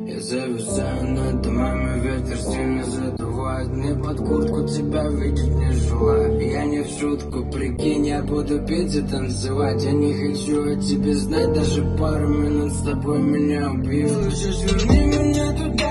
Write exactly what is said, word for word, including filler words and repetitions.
Я зависаю над домами, ветер сильно задувает. Мне под куртку тебя видеть не желаю. Я не в шутку, прикинь, я буду петь и танцевать. Я не хочу о тебе знать, даже пару минут с тобой меня убьют. Слышишь, верни меня туда,